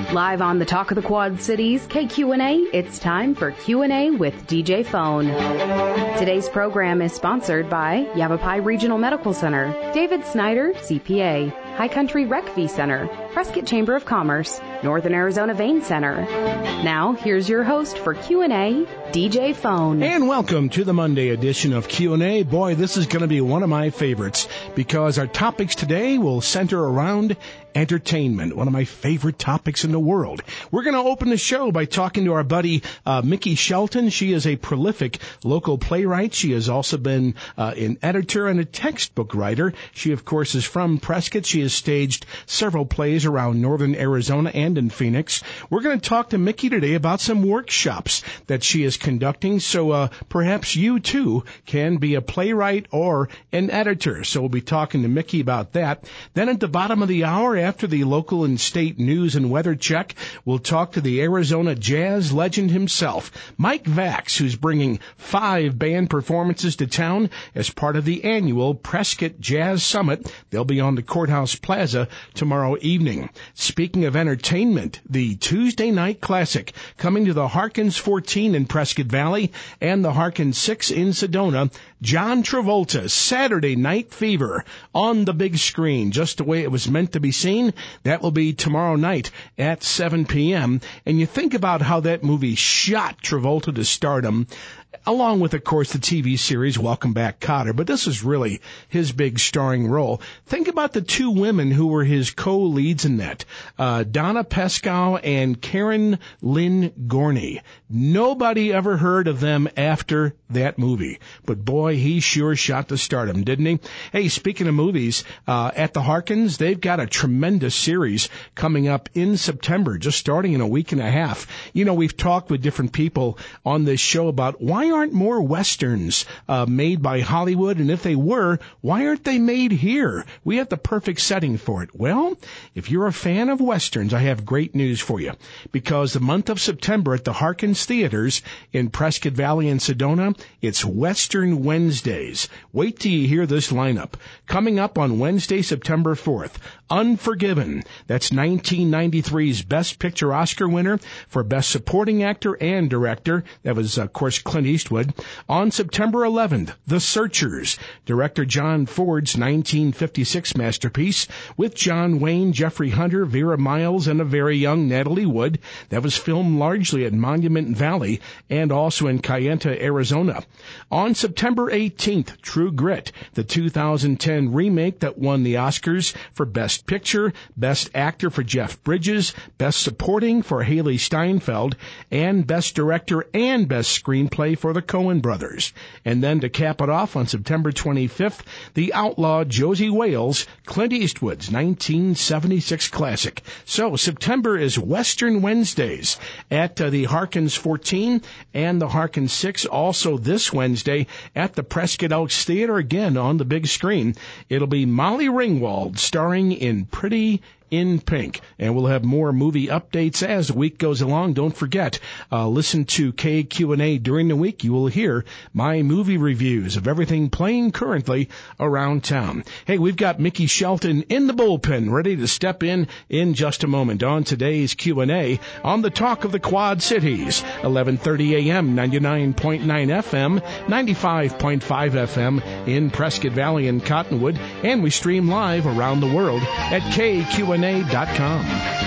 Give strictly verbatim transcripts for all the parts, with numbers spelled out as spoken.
Live on the Talk of the Quad Cities, K Q and A, it's time for Q and A with D J Phone. Today's program is sponsored by Yavapai Regional Medical Center, David Snyder, C P A, High Country Rec V Center, Prescott Chamber of Commerce, Northern Arizona Vein Center. Now, here's your host for Q and A, D J Phone. And welcome to the Monday edition of Q and A. Boy, this is going to be one of my favorites because our topics today will center around entertainment, one of my favorite topics in the world. We're going to open the show by talking to our buddy uh, Mickey Shelton. She is a prolific local playwright. She has also been uh, an editor and a textbook writer. She, of course, is from Prescott. She has staged several plays around northern Arizona and in Phoenix. We're going to talk to Mickey today about some workshops that she is conducting, so uh, perhaps you, too, can be a playwright or an editor. So we'll be talking to Mickey about that. Then at the bottom of the hour, after the local and state news and weather check, we'll talk to the Arizona jazz legend himself, Mike Vax, who's bringing five band performances to town as part of the annual Prescott Jazz Summit. They'll be on the Courthouse Plaza tomorrow evening. Speaking of entertainment, the Tuesday Night Classic coming to the Harkins fourteen in Prescott Valley and the Harkins six in Sedona. John Travolta's Saturday Night Fever on the big screen, just the way it was meant to be seen. That will be tomorrow night at seven p.m. And you think about how that movie shot Travolta to stardom, along with, of course, the T V series Welcome Back, Kotter. But this is really his big starring role. Think about the two women who were his co-leads in that, uh, Donna Pescow and Karen Lynn Gorney. Nobody ever heard of them after that movie. But boy, he sure shot to stardom, didn't he? Hey, speaking of movies, uh, at the Harkins, they've got a tremendous series coming up in September, just starting in a week and a half. You know, we've talked with different people on this show about why aren't more Westerns uh, made by Hollywood? And if they were, why aren't they made here? We have the perfect setting for it. Well, if you're a fan of Westerns, I have great news for you. Because the month of September at the Harkins Theaters in Prescott Valley and Sedona, it's Western Wednesdays. Wait till you hear this lineup. Coming up on Wednesday, September fourth, Unforgiven. That's nineteen ninety-three's Best Picture Oscar winner for Best Supporting Actor and Director. That was, of course, Clint Eastwood. On September eleventh, The Searchers, director John Ford's nineteen fifty-six masterpiece with John Wayne, Jeffrey Hunter, Vera Miles, and a very young Natalie Wood. That was filmed largely at Monument Valley and also in Kayenta, Arizona. On September eighteenth, True Grit, the two thousand ten remake that won the Oscars for Best Picture, Best Actor for Jeff Bridges, Best Supporting for Haley Steinfeld, and Best Director and Best Screenplay for the Coen brothers. And then to cap it off on September twenty-fifth, the outlaw Josie Wales, Clint Eastwood's nineteen seventy-six classic. So September is Western Wednesdays at uh, the Harkins fourteen and the Harkins six. Also this Wednesday at the Prescott Elks Theater, again on the big screen. It'll be Molly Ringwald starring in Pretty in Pink. And we'll have more movie updates as the week goes along. Don't forget, uh, listen to K Q and A during the week. You will hear my movie reviews of everything playing currently around town. Hey, we've got Mickey Shelton in the bullpen, ready to step in in just a moment on today's Q and A on the Talk of the Quad Cities, eleven thirty a.m., ninety-nine point nine F M, ninety-five point five F M in Prescott Valley and Cottonwood, and we stream live around the world at K Q and A dot com.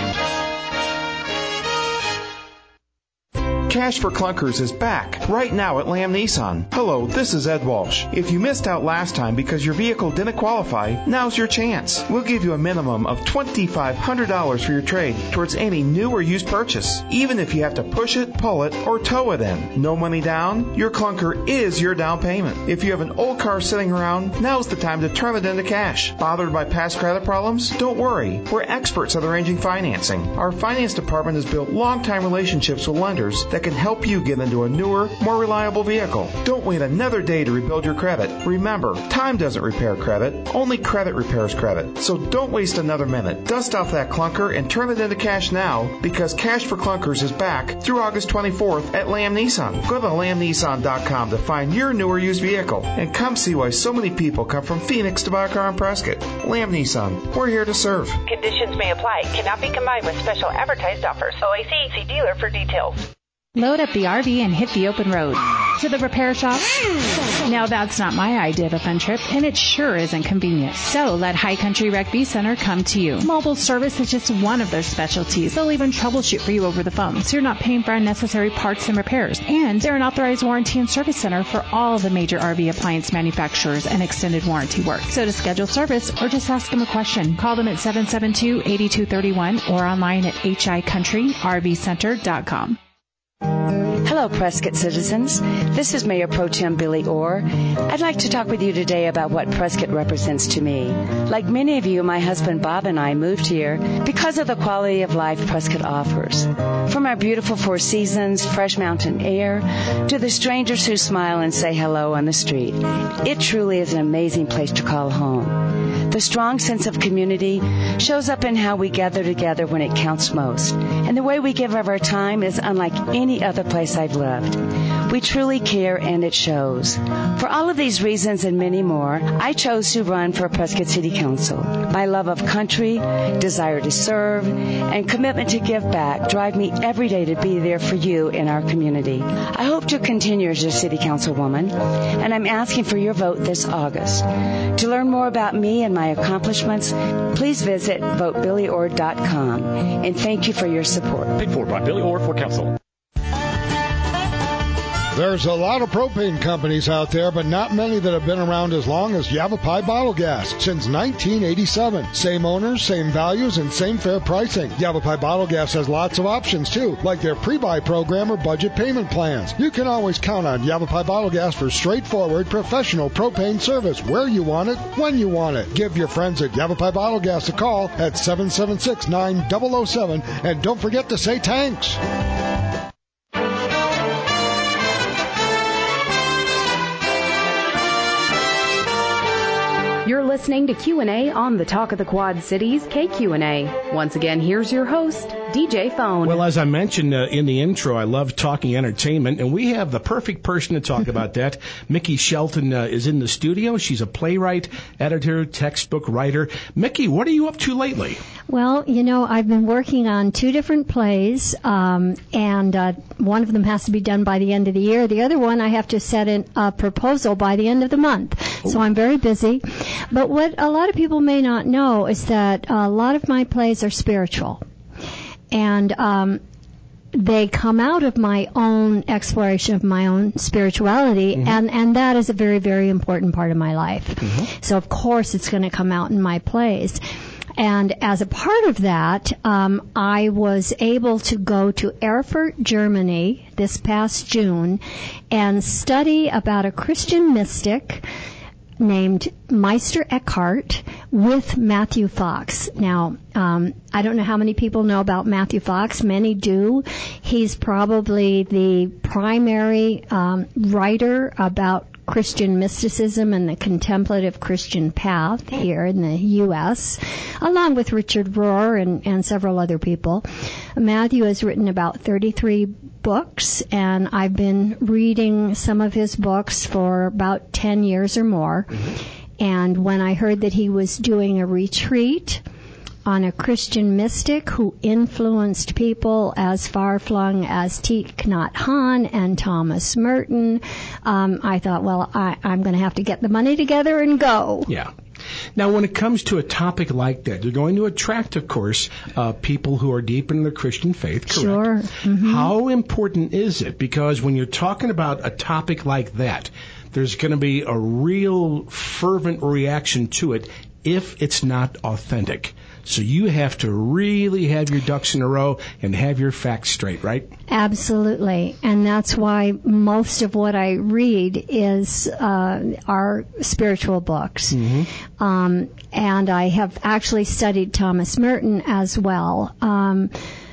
Cash for Clunkers is back right now at Lamb Nissan. Hello, this is Ed Walsh. If you missed out last time because your vehicle didn't qualify, now's your chance. We'll give you a minimum of twenty-five hundred dollars for your trade towards any new or used purchase, even if you have to push it, pull it, or tow it in. No money down? Your clunker is your down payment. If you have an old car sitting around, now's the time to turn it into cash. Bothered by past credit problems? Don't worry. We're experts at arranging financing. Our finance department has built long-time relationships with lenders that that can help you get into a newer, more reliable vehicle. Don't wait another day to rebuild your credit. Remember, time doesn't repair credit, only credit repairs credit. So don't waste another minute. Dust off that clunker and turn it into cash now, because Cash for Clunkers is back through August twenty-fourth at Lamb Nissan. Go to lamb nissan dot com to find your newer used vehicle and come see why so many people come from Phoenix to buy a car in Prescott. Lamb Nissan, we're here to serve. Conditions may apply. Cannot be combined with special advertised offers. O A C, see dealer for details. Load up the R V and hit the open road. To the repair shop? Now that's not my idea of a fun trip, and it sure isn't convenient. So let High Country Rec V Center come to you. Mobile service is just one of their specialties. They'll even troubleshoot for you over the phone, so you're not paying for unnecessary parts and repairs. And they're an authorized warranty and service center for all the major R V appliance manufacturers and extended warranty work. So to schedule service or just ask them a question, call them at seven seven two, eight two three one or online at h i country r v center dot com. Hello, Prescott citizens. This is Mayor Pro Tem Billy Orr. I'd like to talk with you today about what Prescott represents to me. Like many of you, my husband Bob and I moved here because of the quality of life Prescott offers. From our beautiful Four Seasons, fresh mountain air, to the strangers who smile and say hello on the street, it truly is an amazing place to call home. The strong sense of community shows up in how we gather together when it counts most, and the way we give of our time is unlike any other place I've lived. We truly care, and it shows. For all of these reasons and many more, I chose to run for Prescott City Council. My love of country, desire to serve, and commitment to give back drive me every day to be there for you in our community. I hope to continue as your City Councilwoman, and I'm asking for your vote this August. To learn more about me and my accomplishments, please visit vote billy orr dot com, and thank you for your support. Paid for by Billy Orr for Council. There's a lot of propane companies out there, but not many that have been around as long as Yavapai Bottle Gas since nineteen eighty-seven. Same owners, same values, and same fair pricing. Yavapai Bottle Gas has lots of options, too, like their pre-buy program or budget payment plans. You can always count on Yavapai Bottle Gas for straightforward, professional propane service where you want it, when you want it. Give your friends at Yavapai Bottle Gas a call at seven seven six, nine zero zero seven, and don't forget to say thanks. You're listening to Q and A on the Talk of the Quad Cities, K Q and A. Once again, here's your host, D J Phone. Well, as I mentioned uh, in the intro, I love talking entertainment, and we have the perfect person to talk about that. Mickey Shelton uh, is in the studio. She's a playwright, editor, textbook writer. Mickey, what are you up to lately? Well, you know, I've been working on two different plays, um, and uh, one of them has to be done by the end of the year. The other one, I have to set in a proposal by the end of the month. Oh. So I'm very busy. But what a lot of people may not know is that a lot of my plays are spiritual. And um, they come out of my own exploration of my own spirituality, mm-hmm. and, and that is a very, very important part of my life. Mm-hmm. So, of course, it's going to come out in my plays. And as a part of that, um, I was able to go to Erfurt, Germany this past June and study about a Christian mystic named Meister Eckhart with Matthew Fox. Now, um, I don't know how many people know about Matthew Fox. Many do. He's probably the primary um, writer about Christian mysticism and the contemplative Christian path here in the U S, along with Richard Rohr and, and several other people. Matthew has written about thirty-three books, and I've been reading some of his books for about ten years or more. Mm-hmm. And when I heard that he was doing a retreat on a Christian mystic who influenced people as far-flung as Thich Nhat Hanh and Thomas Merton, um, I thought, well, I, I'm going to have to get the money together and go. Yeah. Now, when it comes to a topic like that, you're going to attract, of course, uh, people who are deep in the Christian faith, correct? Sure. Mm-hmm. How important is it? Because when you're talking about a topic like that, there's going to be a real fervent reaction to it if it's not authentic. So you have to really have your ducks in a row and have your facts straight, right? Absolutely. And that's why most of what I read is uh, are spiritual books. Mm-hmm. Um, and I have actually studied Thomas Merton as well. Um,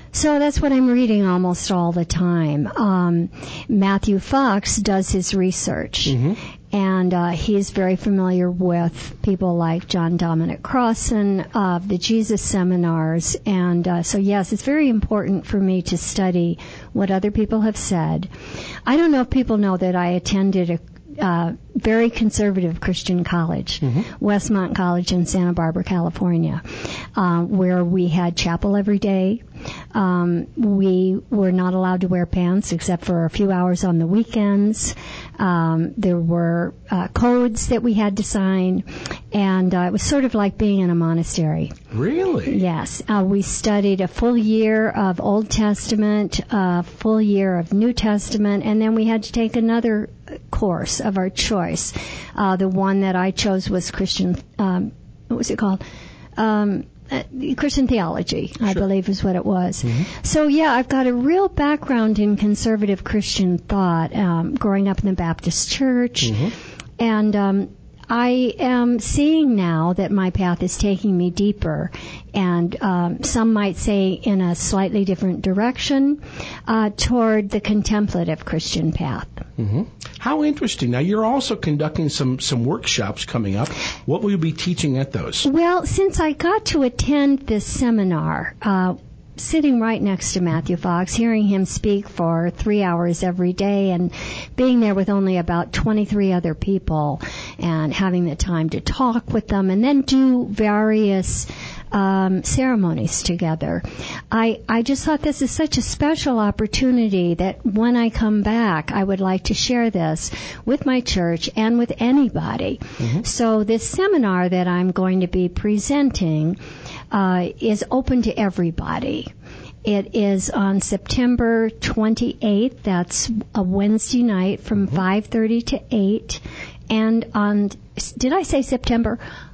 So that's what I'm reading almost all the time. Um, Matthew Fox does his research, mm-hmm. and uh, he's very familiar with people like John Dominic Crossan of the Jesus Seminars. And uh, so, yes, it's very important for me to study what other people have said. I don't know if people know that I attended a Uh, very conservative Christian college, mm-hmm. Westmont College in Santa Barbara, California, uh, where we had chapel every day. Um, we were not allowed to wear pants except for a few hours on the weekends. Um, there were uh, codes that we had to sign, and uh, it was sort of like being in a monastery. Really? Yes. Uh, we studied a full year of Old Testament, a full year of New Testament, and then we had to take another course of our choice. Uh, the one that I chose was Christian, um, what was it called? Um, uh, Christian theology, I sure. believe is what it was. Mm-hmm. So, yeah, I've got a real background in conservative Christian thought, um, growing up in the Baptist church. Mm-hmm. And um, I am seeing now that my path is taking me deeper, and um, some might say in a slightly different direction, uh, toward the contemplative Christian path. Mm-hmm. How interesting. Now, you're also conducting some, some workshops coming up. What will you be teaching at those? Well, since I got to attend this seminar, uh, sitting right next to Matthew Fox, hearing him speak for three hours every day, and being there with only about twenty-three other people, and having the time to talk with them, and then do various um, ceremonies together. I, I just thought this is such a special opportunity that when I come back, I would like to share this with my church and with anybody. Mm-hmm. So this seminar that I'm going to be presenting uh, is open to everybody. It is on September twenty-eighth. That's a Wednesday night from mm-hmm. five thirty to eight. And on, did I say September?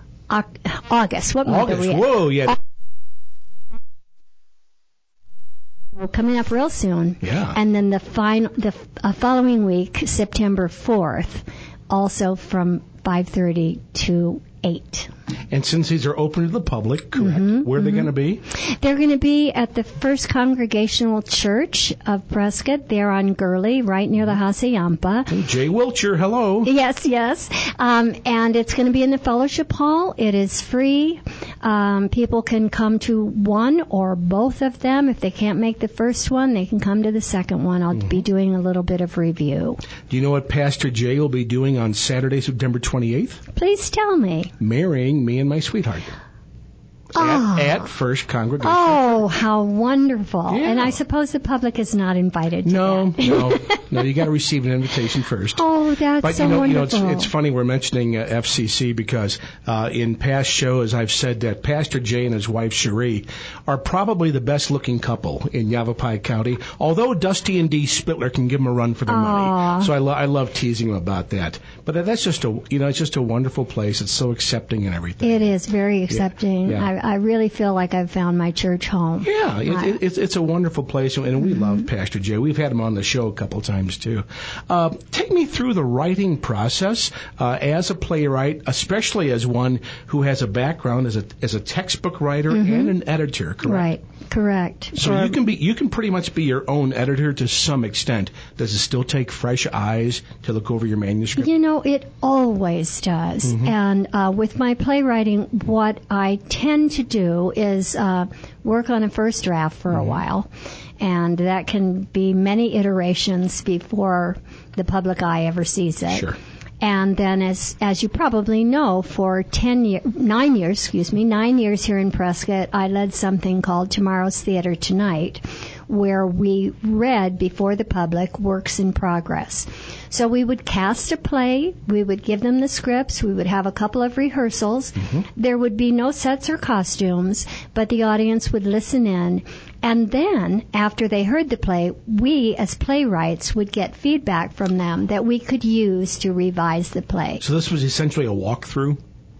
August. What month August. are we at? Whoa, yeah. Well, coming up real soon. Yeah. And then the final, the uh, following week, September fourth, also from five thirty to eight. And since these are open to the public, correct, mm-hmm, where are they mm-hmm. going to be? They're going to be at the First Congregational Church of Prescott. They're on Gurley, right near the Hassayampa. And Jay Wilcher, hello. Yes, yes. Um, and it's going to be in the Fellowship Hall. It is free. Um, people can come to one or both of them. If they can't make the first one, they can come to the second one. I'll mm-hmm. be doing a little bit of review. Do you know what Pastor Jay will be doing on Saturday, September twenty-eighth? Please tell me. Marrying me and my sweetheart. Oh. At, at First Congregation. Oh, how wonderful. Yeah. And I suppose the public is not invited to no, that. No, no. You got to receive an invitation first. Oh, that's but, so you know, wonderful. You know, it's, it's funny we're mentioning uh, F C C because uh, in past shows I've said that Pastor Jay and his wife Cherie are probably the best-looking couple in Yavapai County, although Dusty and Dee Spittler can give them a run for their Aww. money. So I, lo- I love teasing them about that. But that's just a, you know, it's just a wonderful place. It's so accepting and everything. It is very accepting. Yeah. Yeah. I, I really feel like I've found my church home. Yeah, it, I, it, it's, it's a wonderful place, and we mm-hmm. love Pastor Jay. We've had him on the show a couple times, too. Uh, take me through the writing process uh, as a playwright, especially as one who has a background as a as a textbook writer mm-hmm. and an editor, correct? Right, correct. So or, you can be you can pretty much be your own editor to some extent. Does it still take fresh eyes to look over your manuscript? You know, it always does. Mm-hmm. And uh, with my playwriting, what I tend to do is uh, work on a first draft for mm-hmm. a while. And that can be many iterations before the public eye ever sees it. Sure. And then, as as you probably know, for ten year, nine years, excuse me, nine years here in Prescott, I led something called Tomorrow's Theater Tonight, where we read before the public works in progress. So we would cast a play, we would give them the scripts, we would have a couple of rehearsals. Mm-hmm. There would be no sets or costumes, but the audience would listen in. And then, after they heard the play, we, as playwrights, would get feedback from them that we could use to revise the play. So this was essentially a walkthrough?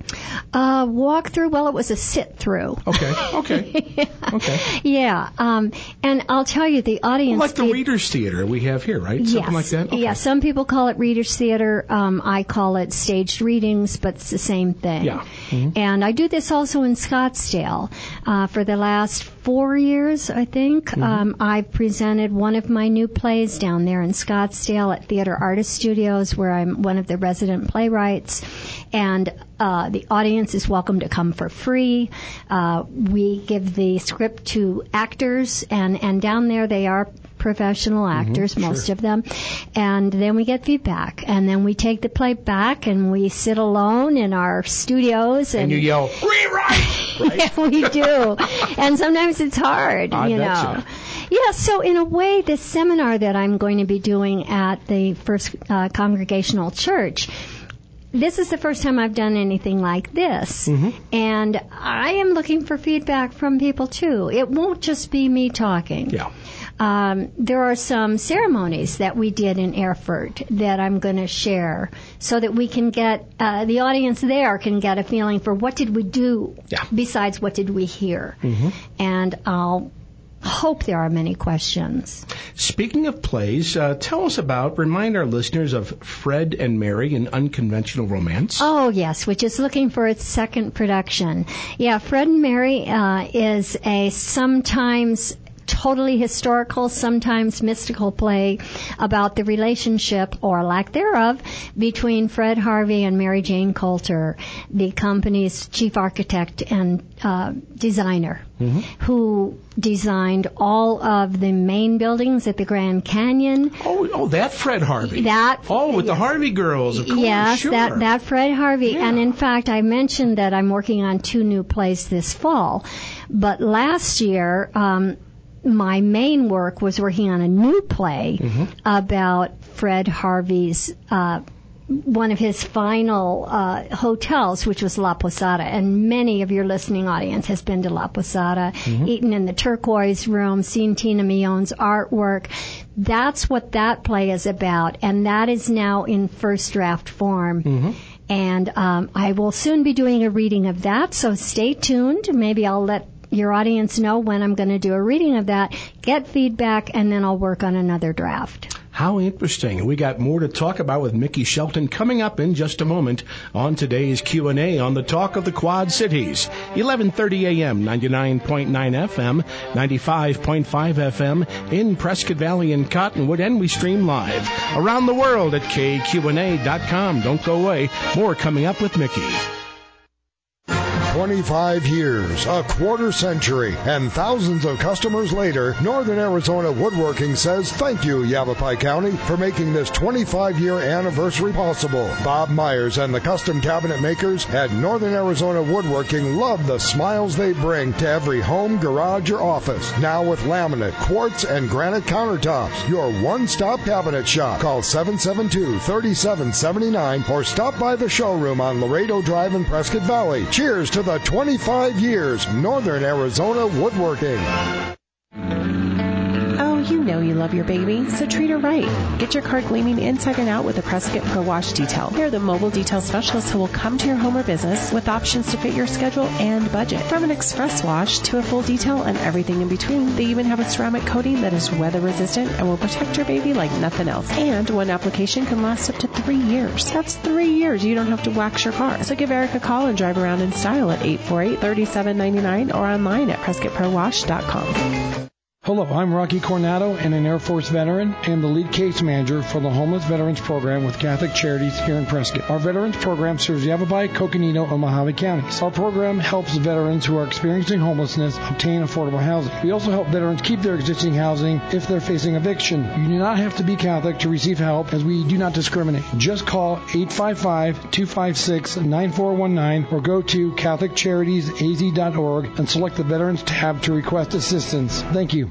Uh, walk through. Well, it was a sit through. Okay. Okay. yeah. Okay. Yeah. Um, and I'll tell you, the audience. Well, like the did, Reader's Theater we have here, right? Yes. Something like that. Okay. Yeah. Some people call it Reader's Theater. Um, I call it staged readings, but it's the same thing. Yeah. Mm-hmm. And I do this also in Scottsdale. Uh, for the last four years, I think, mm-hmm. um, I've presented one of my new plays down there in Scottsdale at Theater Artist Studios, where I'm one of the resident playwrights. And uh, the audience is welcome to come for free. Uh, we give the script to actors, and, and down there they are professional actors, mm-hmm, most sure. of them. And then we get feedback. And then we take the play back, and we sit alone in our studios. And, and you yell, rewrite! Right? Yeah, we do. And sometimes it's hard, I you betcha. know. Yeah, so in a way, this seminar that I'm going to be doing at the First uh, Congregational Church, this is the first time I've done anything like this. Mm-hmm. And I am looking for feedback from people, too. It won't just be me talking. Yeah. Um, there are some ceremonies that we did in Erfurt that I'm going to share so that we can get, uh, the audience there can get a feeling for what did we do yeah. besides what did we hear. Mm-hmm. And I'll hope there are many questions. Speaking of plays, uh, tell us about, remind our listeners of Fred and Mary, an unconventional romance. Oh, yes, which is looking for its second production. Yeah, Fred and Mary uh, is a sometimes totally historical, sometimes mystical play about the relationship, or lack thereof, between Fred Harvey and Mary Jane Coulter, the company's chief architect and uh, designer, mm-hmm. who designed all of the main buildings at the Grand Canyon. Oh, oh, that Fred Harvey. That. Oh, with yes. the Harvey girls, of course. Yes, sure. that, that Fred Harvey. Yeah. And in fact, I mentioned that I'm working on two new plays this fall. But last year, um, my main work was working on a new play mm-hmm. about Fred Harvey's, uh, one of his final uh, hotels, which was La Posada. And many of your listening audience has been to La Posada, mm-hmm. eaten in the turquoise room, seen Tina Mione's artwork. That's what that play is about, and that is now in first draft form. Mm-hmm. And um, I will soon be doing a reading of that, so stay tuned. Maybe I'll let your audience know when I'm going to do a reading of that, get feedback, and then I'll work on another draft. How interesting. We got more to talk about with Mickey Shelton coming up in just a moment on today's Q and A on the Talk of the Quad Cities. eleven thirty a.m., ninety-nine point nine F M, ninety-five point five F M in Prescott Valley and Cottonwood, and we stream live around the world at K Q N A dot com. Don't go away. More coming up with Mickey. twenty-five years, a quarter century, and thousands of customers later, Northern Arizona Woodworking says thank you, Yavapai County, for making this twenty-five-year anniversary possible. Bob Myers and the custom cabinet makers at Northern Arizona Woodworking love the smiles they bring to every home, garage, or office. Now with laminate, quartz, and granite countertops, your one-stop cabinet shop. Call seven seven two, three seven seven nine or stop by the showroom on Laredo Drive in Prescott Valley. Cheers to the twenty-five years, Northern Arizona Woodworking. Oh, you know you love your baby, so treat her right. Get your car gleaming inside and out with the Prescott Pro Wash Detail. They're the mobile detail specialists who will come to your home or business with options to fit your schedule and budget. From an express wash to a full detail and everything in between, they even have a ceramic coating that is weather resistant and will protect your baby like nothing else. And one application can last up to three years. That's three years you don't have to wax your car. So give Eric a call and drive around in style at eight four eight, three seven nine nine or online at prescott pro wash dot com. Hello, I'm Rocky Coronado and an Air Force veteran and the lead case manager for the Homeless Veterans Program with Catholic Charities here in Prescott. Our Veterans Program serves Yavapai, Coconino, and Mojave counties. Our program helps veterans who are experiencing homelessness obtain affordable housing. We also help veterans keep their existing housing if they're facing eviction. You do not have to be Catholic to receive help, as we do not discriminate. Just call eight five five, two five six, nine four one nine or go to catholic charities a z dot org and select the Veterans tab to request assistance. Thank you.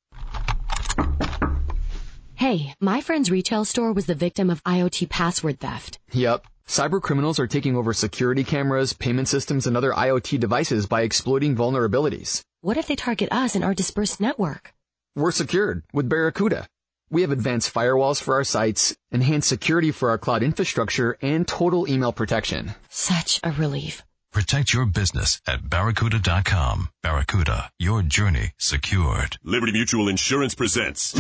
Hey, my friend's retail store was the victim of IoT password theft. Yep. Cyber criminals are taking over security cameras, payment systems, and other IoT devices by exploiting vulnerabilities. What if they target us and our dispersed network? We're secured with Barracuda. We have advanced firewalls for our sites, enhanced security for our cloud infrastructure, and total email protection. Such a relief. Protect your business at Barracuda dot com. Barracuda, your journey secured. Liberty Mutual Insurance presents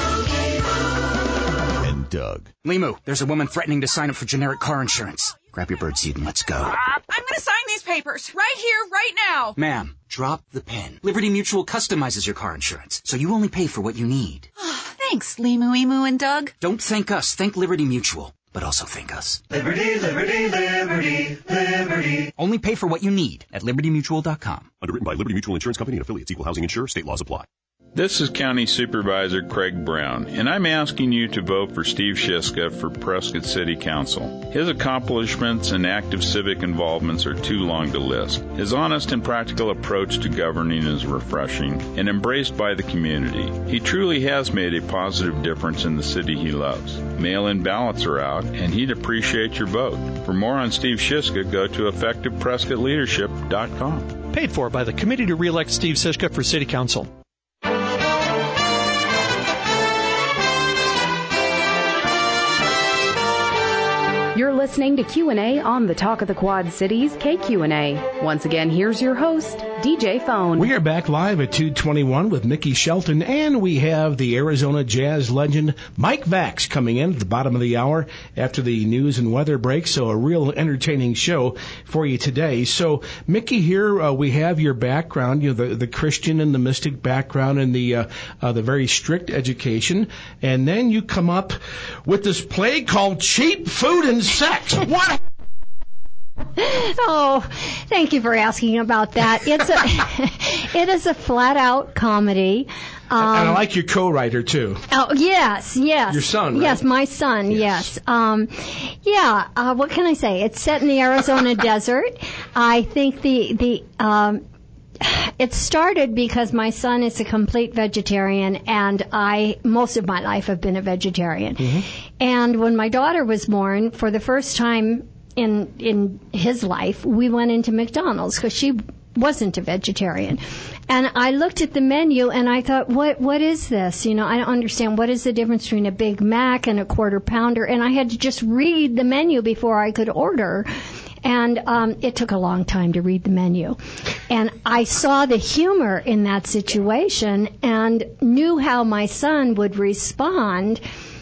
and Doug. Limu, there's a woman threatening to sign up for generic car insurance. Grab your birdseed and let's go. Uh, I'm going to sign these papers right here, right now. Ma'am, drop the pen. Liberty Mutual customizes your car insurance, so you only pay for what you need. Thanks, Limu, Emu, and Doug. Don't thank us. Thank Liberty Mutual. But also thank us. Liberty, liberty, liberty, liberty. Only pay for what you need at Liberty Mutual dot com. Underwritten by Liberty Mutual Insurance Company and affiliates. Equal housing insurer. State laws apply. This is County Supervisor Craig Brown, and I'm asking you to vote for Steve Shiska for Prescott City Council. His accomplishments and active civic involvements are too long to list. His honest and practical approach to governing is refreshing and embraced by the community. He truly has made a positive difference in the city he loves. Mail-in ballots are out, and he'd appreciate your vote. For more on Steve Shiska, go to effective prescott leadership dot com. Paid for by the Committee to Re-elect Steve Shiska for City Council. You're listening to Q and A on the Talk of the Quad Cities, K Q and A. Once again, here's your host, D J Phone. We are back live at two twenty-one with Mickey Shelton, and we have the Arizona jazz legend Mike Vax coming in at the bottom of the hour after the news and weather break, so a real entertaining show for you today. So, Mickey, here uh, we have your background, you know, the, the Christian and the mystic background and the, uh, uh, the very strict education, and then you come up with this play called Cheap Food and Sex. What? Oh, thank you for asking about that. It's a, it is a flat-out comedy. Um, and I like your co-writer, too. Oh, yes, yes. Your son, right? Yes, my son, yes. yes. Um, yeah, uh, what can I say? It's set in the Arizona desert. I think the, the, um, it started because my son is a complete vegetarian, and I, most of my life, have been a vegetarian. Mm-hmm. And when my daughter was born, for the first time in in his life, we went into McDonald's because she wasn't a vegetarian. And I looked at the menu and I thought, what what is this? You know, I don't understand. What is the difference between a Big Mac and a quarter pounder? And I had to just read the menu before I could order. And um, it took a long time to read the menu. And I saw the humor in that situation and knew how my son would respond.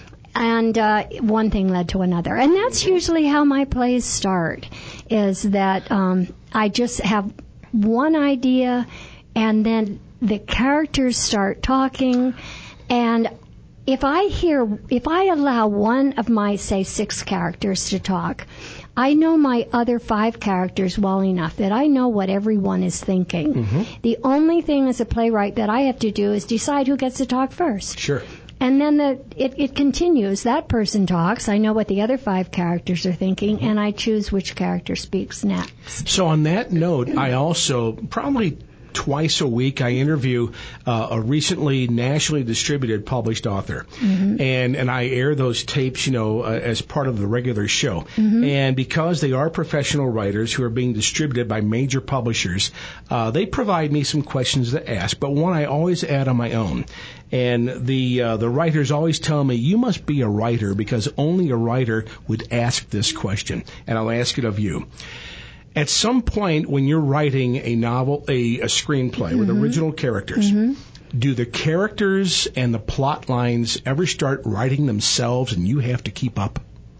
And uh, one thing led to another. And that's usually how my plays start, is that um, I just have one idea, and then the characters start talking. And if I hear, if I allow one of my, say, six characters to talk, I know my other five characters well enough that I know what everyone is thinking. Mm-hmm. The only thing as a playwright that I have to do is decide who gets to talk first. Sure. And then the, it, it continues. That person talks. I know what the other five characters are thinking, and I choose which character speaks next. So on that note, I also probably twice a week I interview uh, a recently nationally distributed published author, mm-hmm. and and I air those tapes, you know, uh, as part of the regular show. Mm-hmm. And because they are professional writers who are being distributed by major publishers, uh, they provide me some questions to ask, but one I always add on my own. And the uh, the writers always tell me, you must be a writer because only a writer would ask this question. And I'll ask it of you. At some point when you're writing a novel, a, a screenplay mm-hmm. with original characters, mm-hmm. do the characters and the plot lines ever start writing themselves and you have to keep up?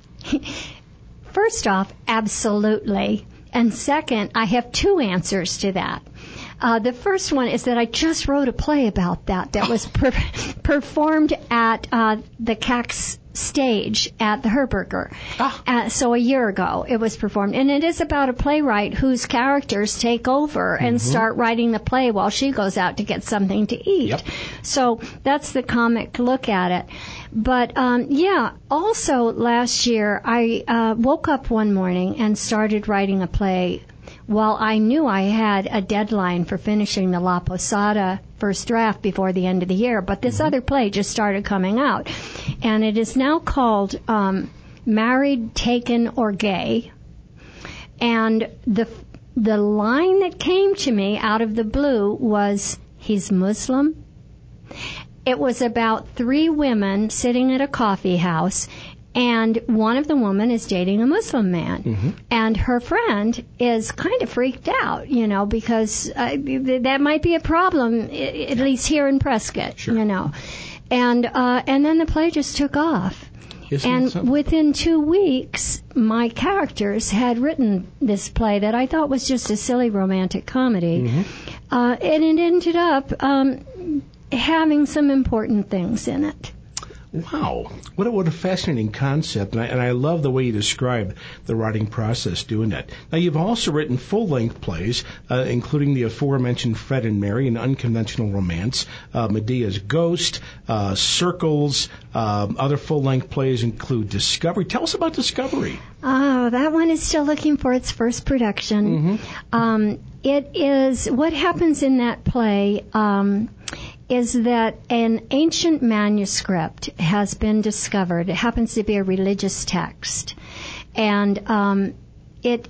First off, absolutely. And second, I have two answers to that. Uh, the first one is that I just wrote a play about that that was per- performed at uh, the C A C's stage at the Herberger. Oh. Uh, so a year ago it was performed. And it is about a playwright whose characters take over mm-hmm. and start writing the play while she goes out to get something to eat. Yep. So that's the comic look at it. But, um, yeah, also last year I uh, woke up one morning and started writing a play while I knew I had a deadline for finishing the La Posada first draft before the end of the year, but this mm-hmm. other play just started coming out. And it is now called um, Married, Taken, or Gay. And the the line that came to me out of the blue was, he's Muslim. it was about three women sitting at a coffee house, and one of the women is dating a Muslim man. Mm-hmm. And her friend is kind of freaked out, you know, because uh, that might be a problem, at least here in Prescott, sure. you know. And uh, and then the play just took off. Isn't and within two weeks, my characters had written this play that I thought was just a silly romantic comedy. Mm-hmm. Uh, and it ended up um, having some important things in it. Wow. What a, what a fascinating concept. And I, and I love the way you describe the writing process doing that. Now, you've also written full-length plays, uh, including the aforementioned Fred and Mary, an unconventional romance, uh, Medea's Ghost, uh, Circles. Um, other full-length plays include Discovery. Tell us about Discovery. Oh, that one is still looking for its first production. Mm-hmm. Um, it is, what happens in that play um, is that an ancient manuscript has been discovered. It happens to be a religious text. And um, it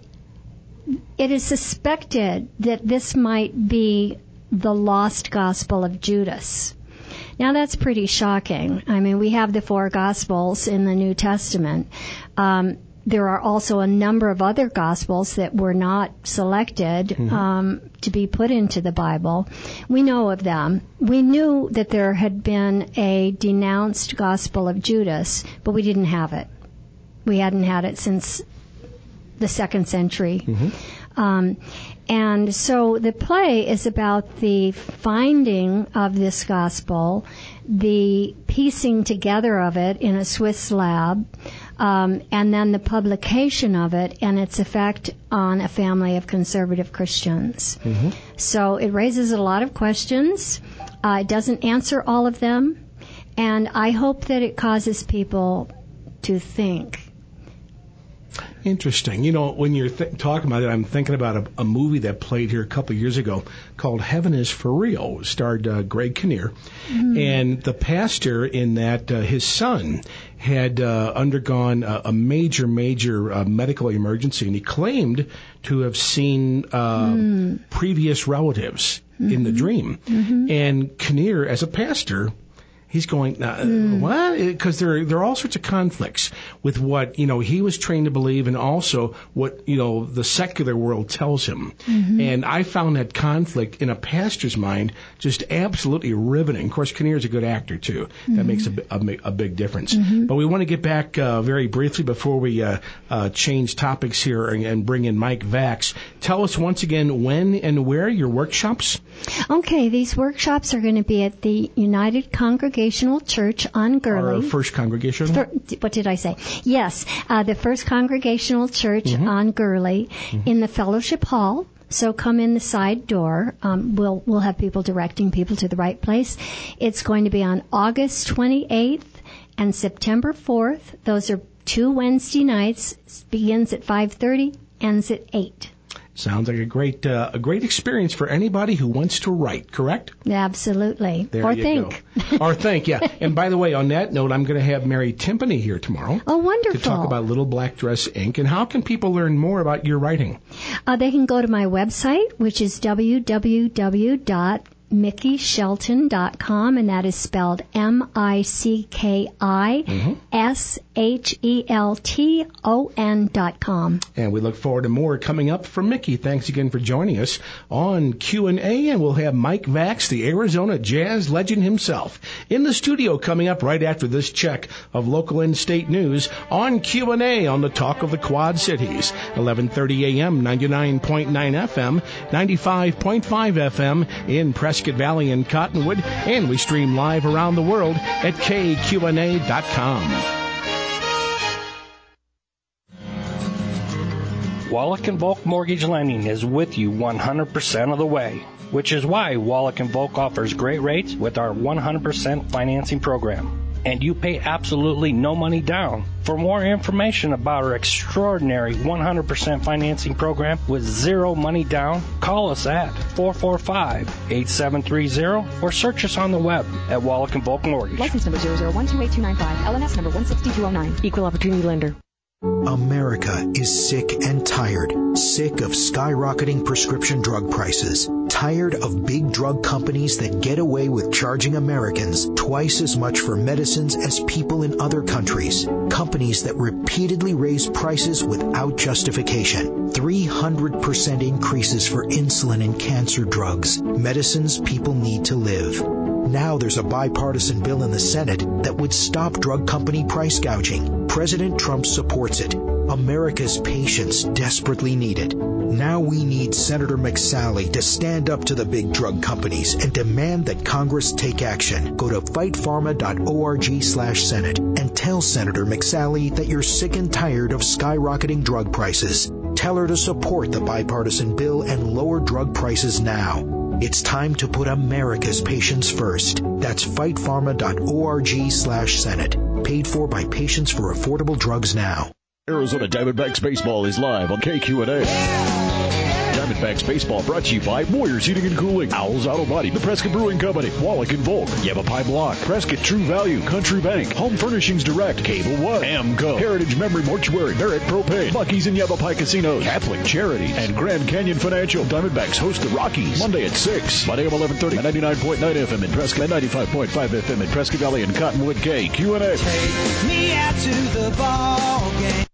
it is suspected that this might be the lost gospel of Judas. Now, that's pretty shocking. I mean, we have the four Gospels in the New Testament. Um, there are also a number of other Gospels that were not selected mm-hmm. um, to be put into the Bible. We know of them. We knew that there had been a denounced Gospel of Judas, but we didn't have it. We hadn't had it since the second century. Mm-hmm. Um, and so the play is about the finding of this gospel, the piecing together of it in a Swiss lab, um, and then the publication of it and its effect on a family of conservative Christians. Mm-hmm. So it raises a lot of questions. Uh, it doesn't answer all of them, and I hope that it causes people to think. Interesting. You know, when you're th- talking about it, I'm thinking about a, a movie that played here a couple of years ago called Heaven is for Real. It starred uh, Greg Kinnear. Mm-hmm. And the pastor in that, uh, his son, had uh, undergone a, a major, major uh, medical emergency, and he claimed to have seen uh, mm. previous relatives mm-hmm. in the dream. Mm-hmm. And Kinnear, as a pastor, he's going, uh, mm. what? Because there, there are all sorts of conflicts with what, you know, he was trained to believe and also what, you know, the secular world tells him. Mm-hmm. And I found that conflict in a pastor's mind just absolutely riveting. Of course, Kinnear's a good actor, too. Mm-hmm. That makes a, a, a big difference. Mm-hmm. But we want to get back uh, very briefly before we uh, uh, change topics here and, and bring in Mike Vax. Tell us once again when and where your workshops? Okay, these workshops are going to be at the United Congregational Church on Gurley. Our first congregational? For, what did I say? Yes, uh, the First Congregational Church mm-hmm. on Gurley mm-hmm. in the Fellowship Hall. So come in the side door. Um, we'll we'll have people directing people to the right place. It's going to be on August twenty-eighth and September fourth. Those are two Wednesday nights. It begins at five thirty, ends at eight. Sounds like a great uh, a great experience for anybody who wants to write, correct? Absolutely. There or you think. Go. Or think, yeah. And by the way, on that note, I'm going to have Mary Timpany here tomorrow. Oh, wonderful. To talk about Little Black Dress Incorporated. And how can people learn more about your writing? Uh, they can go to my website, which is w w w dot mickey shelton dot com, and that is spelled M I C K I S H E L T O N dot com. And we look forward to more coming up from Mickey. Thanks again for joining us on Q and A, and we'll have Mike Vax, the Arizona jazz legend himself, in the studio coming up right after this check of local and state news on Q and A on the Talk of the Quad Cities, eleven thirty a.m., ninety-nine point nine F M, ninety-five point five F M in Prescott Valley and Cottonwood, and we stream live around the world at K Q N A dot com. Wallach and Volk Mortgage Lending is with you one hundred percent of the way, which is why Wallach and Volk offers great rates with our one hundred percent financing program. And you pay absolutely no money down. For more information about our extraordinary one hundred percent financing program with zero money down, call us at four four five, eight seven three zero or search us on the web at Wallach and Volk Mortgage. License number zero zero one two eight two nine five, L N S number one six two zero nine. Equal Opportunity Lender. America is sick and tired. Sick of skyrocketing prescription drug prices. Tired of big drug companies that get away with charging Americans twice as much for medicines as people in other countries. Companies that repeatedly raise prices without justification. three hundred percent increases for insulin and cancer drugs. Medicines people need to live. Now there's a bipartisan bill in the Senate that would stop drug company price gouging. President Trump supports it. America's patients desperately need it. Now we need Senator McSally to stand up to the big drug companies and demand that Congress take action. Go to fightpharma.org slash Senate and tell Senator McSally that you're sick and tired of skyrocketing drug prices. Tell her to support the bipartisan bill and lower drug prices now. It's time to put America's patients first. That's fightpharma.org slash Senate. Paid for by Patients for Affordable Drugs Now. Arizona Diamondbacks baseball is live on K Q N A. Diamondbacks baseball brought to you by Warriors Heating and Cooling, Owls Auto Body, the Prescott Brewing Company, Wallach and Volk, Yavapai Block, Prescott True Value, Country Bank, Home Furnishings Direct, Cable One, Amco, Heritage Memory Mortuary, Barrett Propane, Lucky's and Yavapai Casinos, Catholic Charities, and Grand Canyon Financial. Diamondbacks host the Rockies Monday at six, Monday at eleven thirty, ninety-nine point nine F M in Prescott, and ninety-five point five F M in Prescott Valley and Cottonwood. K Q N A. Take me out to the ball game.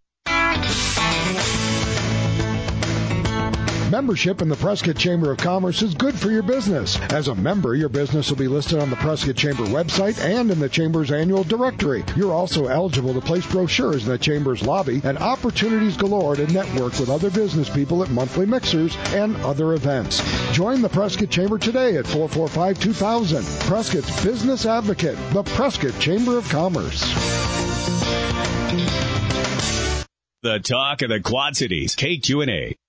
Membership in the Prescott Chamber of Commerce is good for your business. As a member, your business will be listed on the Prescott Chamber website and in the Chamber's annual directory. You're also eligible to place brochures in the Chamber's lobby and opportunities galore to network with other business people at monthly mixers and other events. Join the Prescott Chamber today at four four five, two thousand. Prescott's Business Advocate, the Prescott Chamber of Commerce. The talk of the Quad Cities, K Q N A.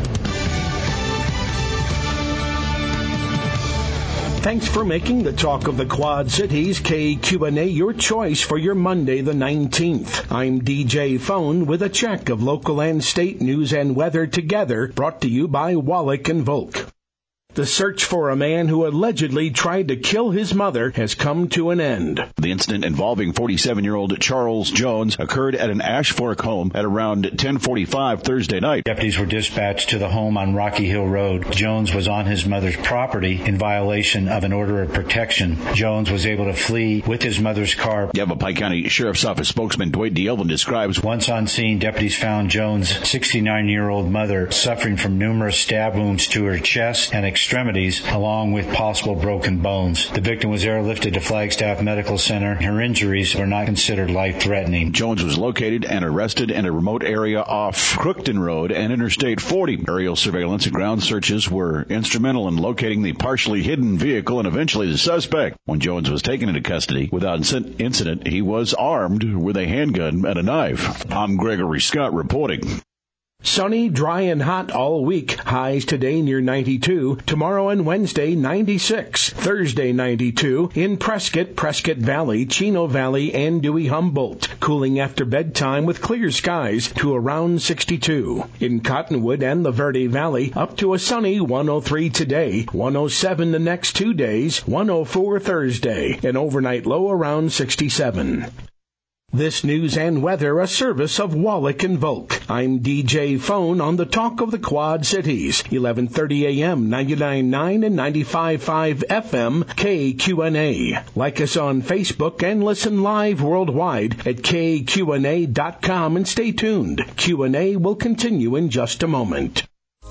Thanks for making the Talk of the Quad Cities, K Q N A, your choice for your Monday the nineteenth. I'm D J Phone with a check of local and state news and weather together, brought to you by Wallach and Volk. The search for a man who allegedly tried to kill his mother has come to an end. The incident involving forty-seven-year-old Charles Jones occurred at an Ash Fork home at around ten forty-five Thursday night. Deputies were dispatched to the home on Rocky Hill Road. Jones was on his mother's property in violation of an order of protection. Jones was able to flee with his mother's car. Yavapai County Sheriff's Office spokesman Dwight D. Elvin describes, once on scene, deputies found Jones' sixty-nine-year-old mother suffering from numerous stab wounds to her chest and extremities, along with possible broken bones. The victim was airlifted to Flagstaff Medical Center. Her injuries were not considered life-threatening. Jones was located and arrested in a remote area off Crookton Road and Interstate forty. Aerial surveillance and ground searches were instrumental in locating the partially hidden vehicle and eventually the suspect. When Jones was taken into custody without incident, he was armed with a handgun and a knife. I'm Gregory Scott reporting. Sunny, dry, and hot all week. Highs today near ninety-two. Tomorrow and Wednesday, ninety-six. Thursday, ninety-two. In Prescott, Prescott Valley, Chino Valley, and Dewey Humboldt. Cooling after bedtime with clear skies to around sixty-two. In Cottonwood and the Verde Valley, up to a sunny one oh three today. one oh seven the next two days. one oh four Thursday. An overnight low around sixty-seven. This news and weather, a service of Wallach and Volk. I'm D J Phone on the Talk of the Quad Cities, eleven thirty a.m., ninety-nine point nine and ninety-five point five F M, K Q N A. Like us on Facebook and listen live worldwide at K Q N A dot com and stay tuned. Q and A will continue in just a moment.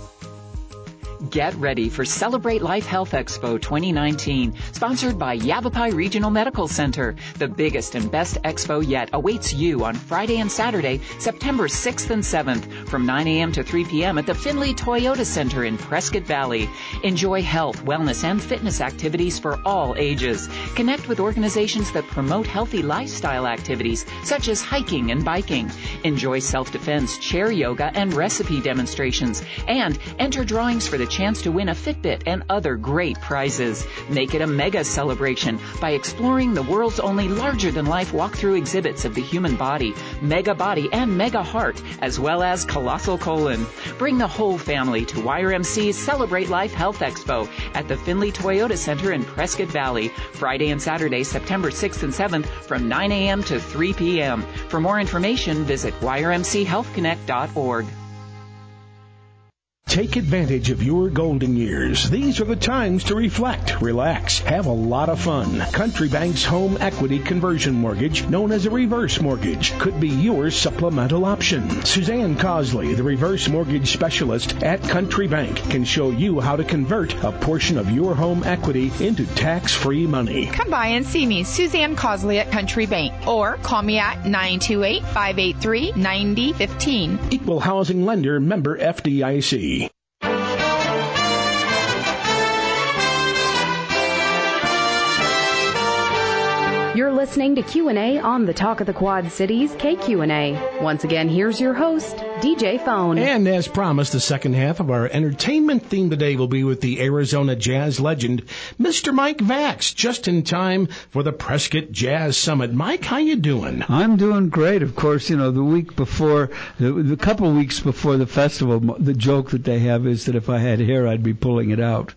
Get ready for Celebrate Life Health Expo twenty nineteen, sponsored by Yavapai Regional Medical Center. The biggest and best expo yet awaits you on Friday and Saturday, September sixth and seventh, from nine a.m. to three p.m. at the Finley Toyota Center in Prescott Valley. Enjoy health, wellness, and fitness activities for all ages. Connect with organizations that promote healthy lifestyle activities, such as hiking and biking. Enjoy self-defense, chair yoga, and recipe demonstrations. And enter drawings for the chance to win a Fitbit and other great prizes. Make it a mega celebration by exploring the world's only larger-than-life walkthrough exhibits of the human body, Mega Body and Mega Heart, as well as Colossal Colon. Bring the whole family to Y R M C's Celebrate Life Health Expo at the Findlay Toyota Center in Prescott Valley, Friday and Saturday, September sixth and seventh from nine a.m. to three p.m. For more information, visit y r m c health connect dot org. Take advantage of your golden years. These are the times to reflect, relax, have a lot of fun. Country Bank's home equity conversion mortgage, known as a reverse mortgage, could be your supplemental option. Suzanne Cosley, the reverse mortgage specialist at Country Bank, can show you how to convert a portion of your home equity into tax-free money. Come by and see me, Suzanne Cosley at Country Bank, or call me at nine two eight, five eight three, nine zero one five. Equal housing lender, member F D I C. You're listening to Q and A on the Talk of the Quad Cities, K Q and A. Once again, here's your host, D J Phone. And as promised, the second half of our entertainment theme today will be with the Arizona jazz legend, Mister Mike Vax, just in time for the Prescott Jazz Summit. Mike, how you doing? I'm doing great. Of course, you know, the week before, the, the couple of weeks before the festival, the joke that they have is that if I had hair, I'd be pulling it out.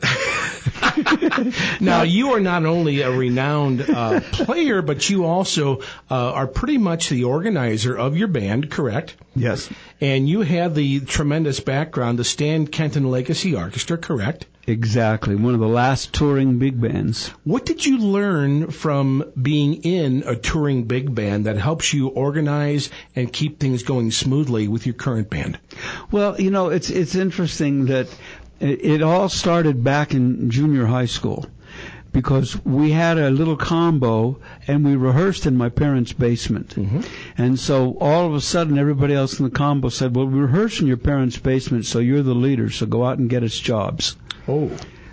Now, you are not only a renowned uh, player, but you also uh, are pretty much the organizer of your band, correct? Yes. And you have the tremendous background, the Stan Kenton Legacy Orchestra, correct? Exactly. One of the last touring big bands. What did you learn from being in a touring big band that helps you organize and keep things going smoothly with your current band? Well, you know, it's it's interesting that it all started back in junior high school because we had a little combo and we rehearsed in my parents' basement. Mm-hmm. And so all of a sudden everybody else in the combo said, well, we rehearse in your parents' basement, so you're the leader, so go out and get us jobs. Oh.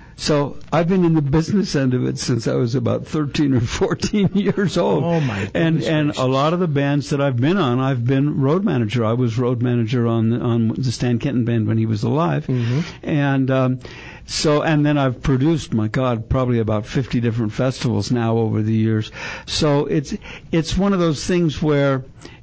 So I've been in the business end of it since I was about thirteen or fourteen years old. Oh, my goodness. And and gracious. a lot of the bands that I've been on, I've been road manager. I was road manager on the, on the Stan Kenton band when he was alive. Mm-hmm. And um, so, and then I've produced, my God, probably about fifty different festivals now over the years. So it's it's one of those things where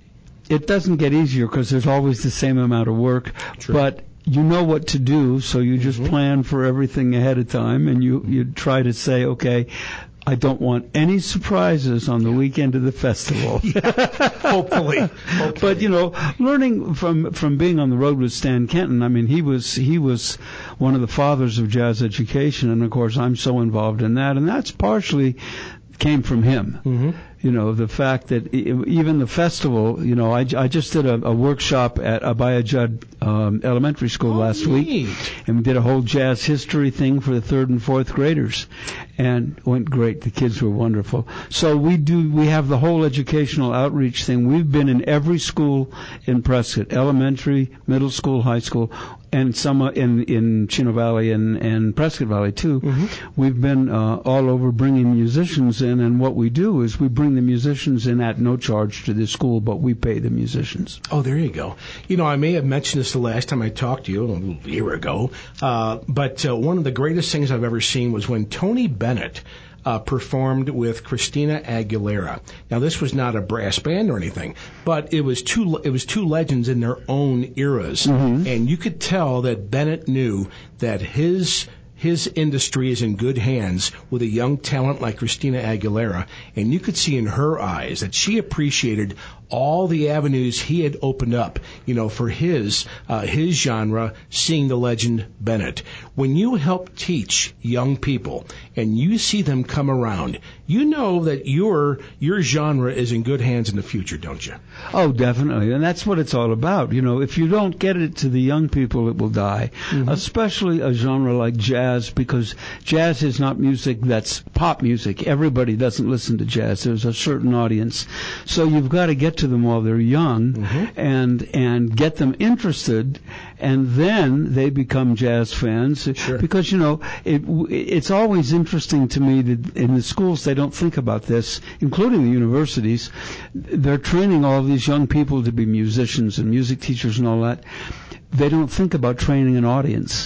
it doesn't get easier because there's always the same amount of work. True. But you know what to do, so you just mm-hmm. plan for everything ahead of time, and you, you try to say, okay, I don't want any surprises on the weekend of the festival. Yeah, hopefully. hopefully. But, you know, learning from, from being on the road with Stan Kenton, I mean, he was, he was one of the fathers of jazz education, and of course I'm so involved in that, and that's partially came from him. Mm-hmm. You know, the fact that even the festival, you know, I, I just did a, a workshop at Abaya Judd um, Elementary School oh, last neat. week, and we did a whole jazz history thing for the third and fourth graders, and it went great. The kids were wonderful. So we do, we have the whole educational outreach thing. We've been in every school in Prescott, elementary, middle school, high school, and some in in Chino Valley and, and Prescott Valley too. Mm-hmm. We've been uh, all over bringing musicians in, and what we do is we bring the musicians in at no charge to the school, but we pay the musicians. Oh, there you go. You know, I may have mentioned this the last time I talked to you, a year ago, uh, but uh, one of the greatest things I've ever seen was when Tony Bennett Uh, performed with Christina Aguilera. Now, this was not a brass band or anything, but it was two it was two legends in their own eras, mm-hmm. and you could tell that Bennett knew that his his industry is in good hands with a young talent like Christina Aguilera, and you could see in her eyes that she appreciated all the avenues he had opened up, you know, for his uh, his genre, seeing the legend Bennett. When you help teach young people and you see them come around, you know that your your genre is in good hands in the future, don't you? Oh, definitely, and that's what it's all about. You know, if you don't get it to the young people, it will die. Mm-hmm. Especially a genre like jazz, because jazz is not music that's pop music. Everybody doesn't listen to jazz. There's a certain audience, so you've got to get to them while they're young, mm-hmm. and and get them interested, and then they become jazz fans. Sure. Because, you know, it, it's always interesting to me that in the schools they don't think about this, including the universities. They're training all these young people to be musicians and music teachers and all that. They don't think about training an audience.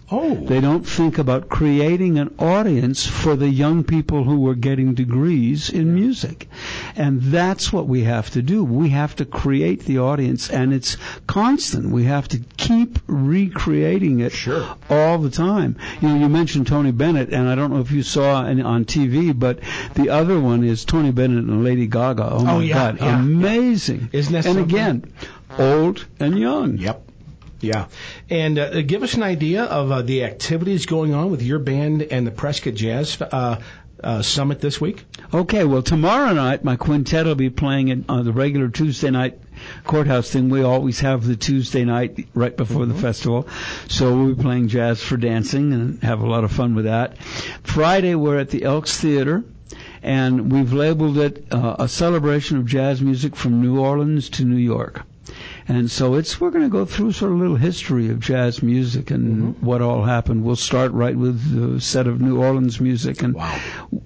Oh. They don't think about creating an audience for the young people who are getting degrees in music. And that's what we have to do. We have to create the audience, and it's constant. We have to keep recreating it sure. all the time. You know, you mentioned Tony Bennett, and I don't know if you saw it on T V, but the other one is Tony Bennett and Lady Gaga. Oh, my oh, yeah, God. Yeah, Amazing. Yeah. Isn't that and something? Again, old and young. Yep. Yeah. And uh, give us an idea of uh, the activities going on with your band and the Prescott Jazz uh, uh, Summit this week. Okay, well, tomorrow night my quintet will be playing at uh, the regular Tuesday night courthouse thing. We always have the Tuesday night right before mm-hmm. the festival. So we'll be playing Jazz for Dancing and have a lot of fun with that. Friday we're at the Elks Theater. And we've labeled it uh, a celebration of jazz music from New Orleans to New York. And so it's we're going to go through sort of a little history of jazz music and mm-hmm. what all happened. We'll start right with the set of New Orleans music. And wow.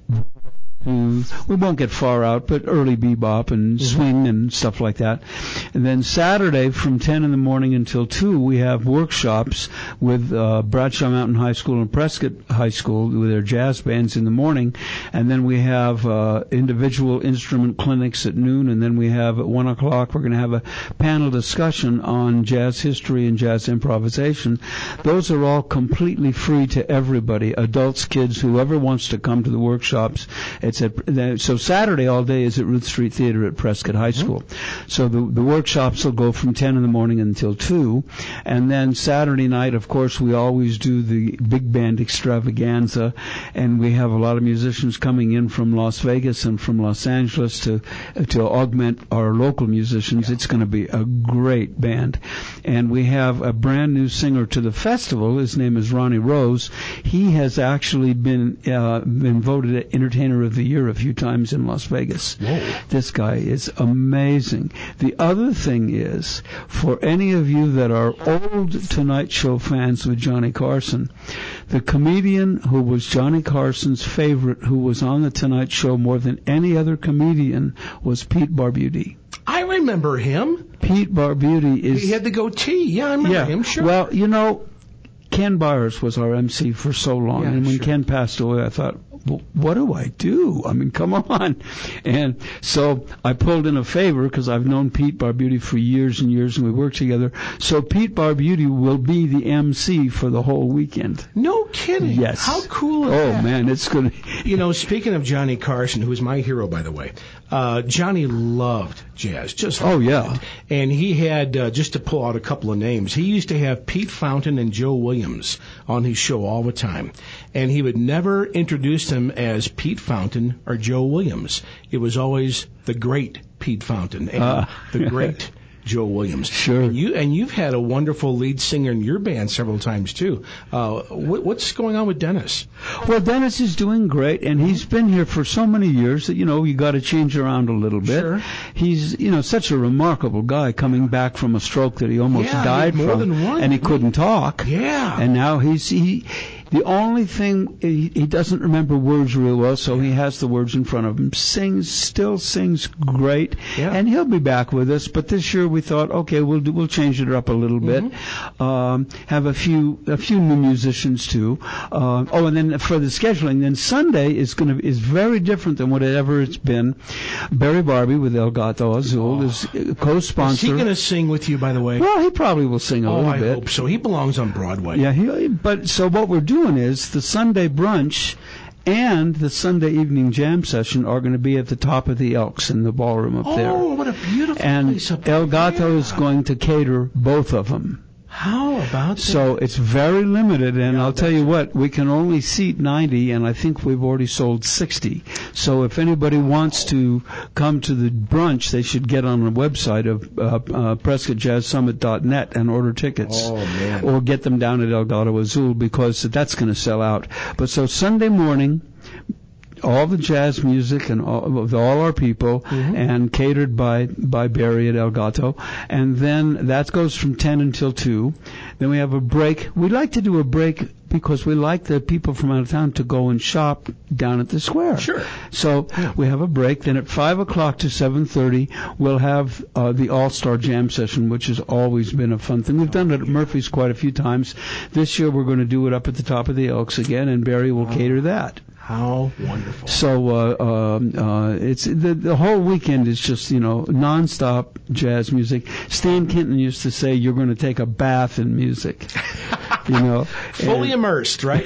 we won't get far out, but early bebop and mm-hmm. swing and stuff like that. And then Saturday from ten in the morning until two, we have workshops with uh, Bradshaw Mountain High School and Prescott High School with their jazz bands in the morning. And then we have uh, individual instrument clinics at noon. And then we have at one o'clock, we're going to have a panel discussion on jazz history and jazz improvisation. Those are all completely free to everybody, adults, kids, whoever wants to come to the workshops. It's at, so Saturday all day is at Ruth Street Theater at Prescott High School. Mm-hmm. So the, the workshops will go from ten in the morning until two. And then Saturday night, of course, we always do the big band extravaganza. And we have a lot of musicians coming in from Las Vegas and from Los Angeles to to augment our local musicians. Yeah. It's going to be a great band. And we have a brand new singer to the festival. His name is Ronnie Rose. He has actually been uh, been voted Entertainer of the Year a few times in Las Vegas. Whoa. This guy is amazing. The other thing is, for any of you that are old Tonight Show fans with Johnny Carson, the comedian who was Johnny Carson's favorite, who was on the Tonight Show more than any other comedian, was Pete Barbuti. I remember him. Pete Barbuti is... He had the goatee. Yeah, I remember yeah. him, sure. Well, you know, Ken Byers was our M C for so long, yeah, and when sure. Ken passed away, I thought, well, what do I do? I mean, come on. And so I pulled in a favor because I've known Pete Barbuti for years and years, and we worked together. So Pete Barbuti will be the M C for the whole weekend. No kidding. Yes. How cool is oh, that? Oh, man, it's going to... You know, speaking of Johnny Carson, who is my hero, by the way, uh, Johnny loved jazz. Just Oh, yeah. It. And he had, uh, just to pull out a couple of names, he used to have Pete Fountain and Joe Williams on his show all the time. And he would never introduce them as Pete Fountain or Joe Williams. It was always the great Pete Fountain and uh. the great Joe Williams. Sure. And, you, and you've had a wonderful lead singer in your band several times, too. Uh, what, what's going on with Dennis? Well, Dennis is doing great, and he's been here for so many years that, you know, you got to change around a little bit. Sure. He's, you know, such a remarkable guy coming back from a stroke that he almost yeah, died more from. Than one. And he couldn't talk. Yeah. And now he's... he. The only thing, he, he doesn't remember words real well, so he has the words in front of him. Sings, still sings great, yeah. and he'll be back with us. But this year we thought, okay, we'll do, we'll change it up a little mm-hmm. bit. Um, have a few a few new musicians too. Uh, oh, and then for the scheduling, then Sunday is going to is very different than whatever it's been. Barry Barbie with El Gato Azul oh. is co-sponsor. Is he going to sing with you, by the way? Well, he probably will sing a oh, little I bit. I hope so. He belongs on Broadway. Yeah, he. But so what we're doing is the Sunday brunch and the Sunday evening jam session are going to be at the top of the Elks in the ballroom up oh, there. Oh, what a beautiful and place up El Gato yeah. is going to cater both of them. How about that? So it's very limited, and yeah, I'll tell you what, we can only seat ninety, and I think we've already sold sixty. So if anybody wants to come to the brunch, they should get on the website of uh, uh, Prescott Jazz Summit dot net and order tickets. Oh, man. Or get them down at El Gato Azul, because that's going to sell out. But so Sunday morning, all the jazz music and all, with all our people, mm-hmm. and catered by by Barry at El Gato, and then that goes from ten until two. Then we have a break. We like to do a break because we like the people from out of town to go and shop down at the square. Sure. So we have a break. Then at five o'clock to seven thirty, we'll have uh, the All-Star Jam session, which has always been a fun thing. We've done it at Murphy's quite a few times. This year we're going to do it up at the top of the Elks again, and Barry will oh. cater that. How wonderful! So uh, um, uh, it's the the whole weekend is just you know nonstop jazz music. Stan Kenton used to say you're going to take a bath in music, you know, fully and, immersed, right?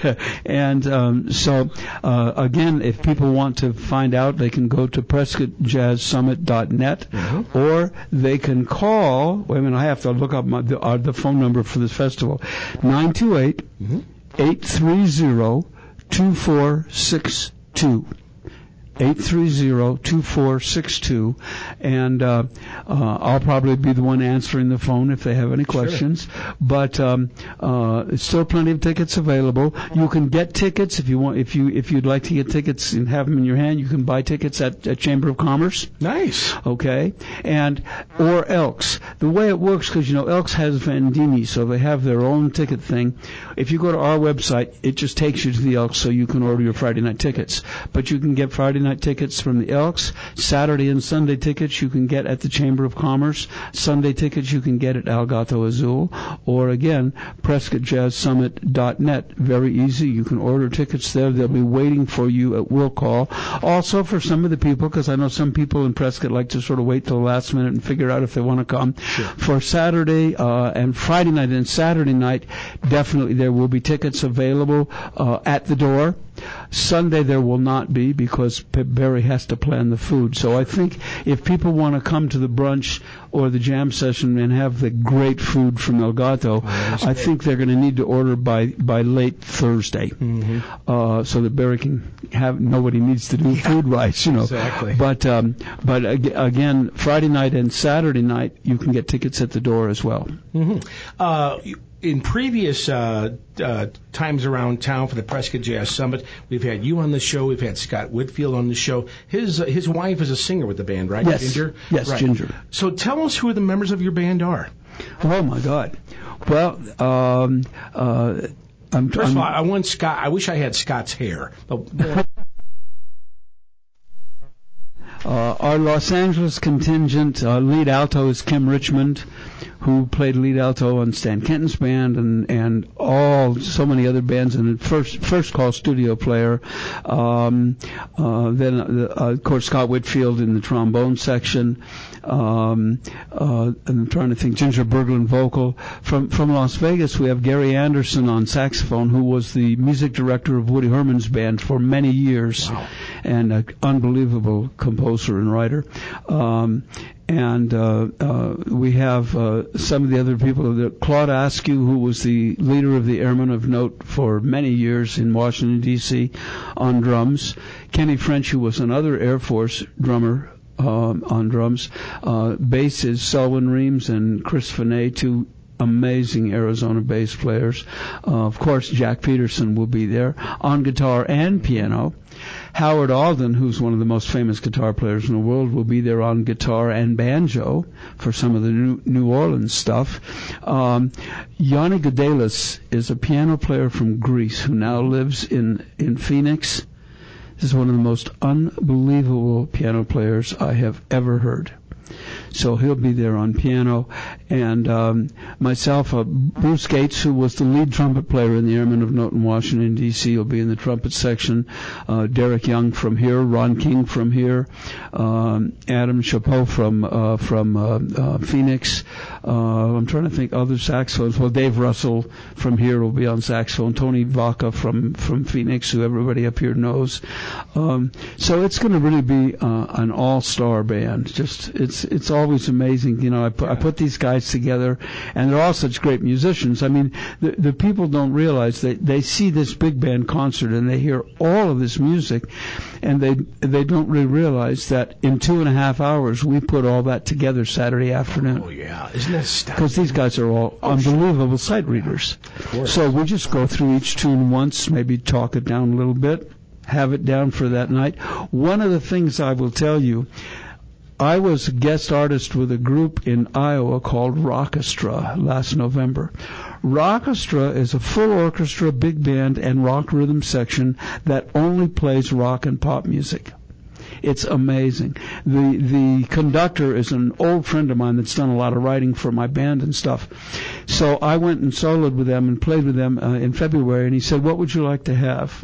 and um, so uh, again, if people want to find out, they can go to Prescott Jazz Summit dot net, mm-hmm. or they can call. Wait a minute, I have to look up my, the, uh, the phone number for this festival: nine two eight eight three zero. two four six two eight three zero, two four six two, and uh, uh, I'll probably be the one answering the phone if they have any questions. Sure. But um, uh, there's still plenty of tickets available. You can get tickets if you want. If you if you'd like to get tickets and have them in your hand, you can buy tickets at, at Chamber of Commerce. Nice. Okay, and or Elks. The way it works, because you know Elks has Vendini, so they have their own ticket thing. If you go to our website, it just takes you to the Elks, so you can order your Friday night tickets. But you can get Friday night tickets from the Elks. Saturday and Sunday tickets you can get at the Chamber of Commerce. Sunday tickets you can get at El Gato Azul. Or again, Prescott Jazz Summit dot net. Very easy. You can order tickets there. They'll be waiting for you at will call. Also for some of the people, because I know some people in Prescott like to sort of wait till the last minute and figure out if they want to come. Sure. For Saturday uh, and Friday night and Saturday night, definitely there will be tickets available uh, at the door. Sunday there will not be because Barry has to plan the food. So I think if people want to come to the brunch or the jam session and have the great food from El Gato, oh, I think they're going to need to order by, by late Thursday, mm-hmm. uh, so that Barry can have. Nobody needs to do yeah, food rights, you know. Exactly. But um, but again, Friday night and Saturday night you can get tickets at the door as well. Mm-hmm. Uh, In previous uh, uh, times around town for the Prescott Jazz Summit, we've had you on the show. We've had Scott Whitfield on the show. His uh, his wife is a singer with the band, right? Yes. Ginger? Yes, right. Ginger. So tell us who the members of your band are. Oh, my God. Well, um, uh, I'm... First I'm, of all, I want Scott. I wish I had Scott's hair. But, Uh, our Los Angeles contingent, uh, lead alto is Kim Richmond, who played lead alto on Stan Kenton's band and, and all, so many other bands, and first, first call studio player. Um, uh, then, uh, of course, Scott Whitfield in the trombone section. Um, uh, and I'm trying to think, Ginger Berglund vocal. From, from Las Vegas, we have Gary Anderson on saxophone, who was the music director of Woody Herman's band for many years. Wow. And an unbelievable composer and writer. Um, and uh, uh, we have uh, some of the other people. The, Claude Askew, who was the leader of the Airmen of Note for many years in Washington, D C, on drums. Kenny French, who was another Air Force drummer, um, on drums. Uh, bass is Selwyn Reams and Chris Finet, two amazing Arizona bass players. Uh, of course, Jack Peterson will be there on guitar and piano. Howard Alden, who's one of the most famous guitar players in the world, will be there on guitar and banjo for some of the New, New Orleans stuff. Um, Yanni Godelis is a piano player from Greece who now lives in, in Phoenix. This is one of the most unbelievable piano players I have ever heard. So he'll be there on piano. And um, myself, uh, Bruce Gates, who was the lead trumpet player in the Airmen of Note in Washington, D C, will be in the trumpet section. Uh, Derek Young from here, Ron King from here, um, Adam Chapeau from uh, from uh, uh, Phoenix. Uh, I'm trying to think other saxophones. Well, Dave Russell from here will be on saxophone. Tony Vaca from, from Phoenix, who everybody up here knows. Um, so it's going to really be uh, an all-star band. Just it's it's always amazing. You know, I put, I put these guys together, and they're all such great musicians. I mean, the, the people don't realize that they see this big band concert and they hear all of this music, and they they don't really realize that in two and a half hours we put all that together Saturday afternoon. Oh yeah, isn't that astounding? Because these guys are all oh, unbelievable sure. sight readers. So we just go through each tune once, maybe talk it down a little bit, have it down for that night. One of the things I will tell you, I was a guest artist with a group in Iowa called Rockestra last November. Rockestra is a full orchestra, big band, and rock rhythm section that only plays rock and pop music. It's amazing. The the conductor is an old friend of mine that's done a lot of writing for my band and stuff. So I went and soloed with them and played with them uh, in February, and he said, "What would you like to have?"